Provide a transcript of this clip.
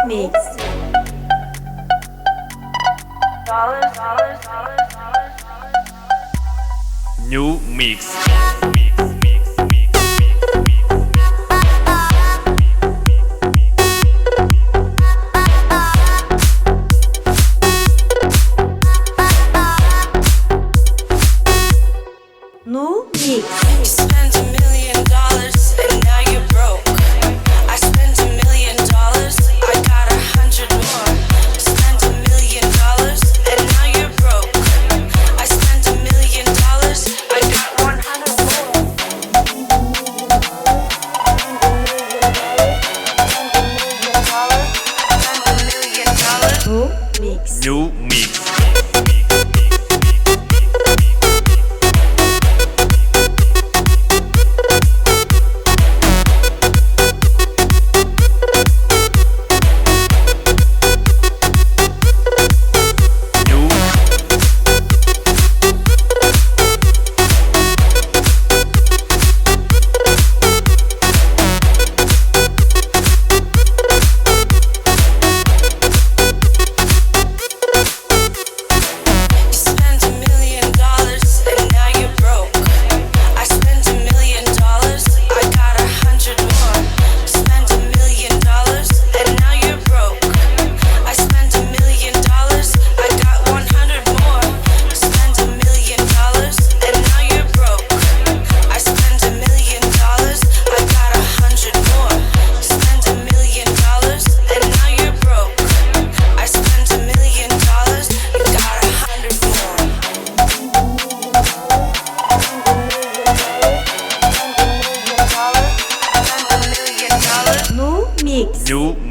Mix. New Mix. New Mix. You spent $1,000,000 and now you're broke. I spent $1,000,000, I got 100 more. Spent $1,000,000 and now you're broke. I spent $1,000,000, I got 100 more. Spent $1,000,000. New Mix. New Mix. New Mix. New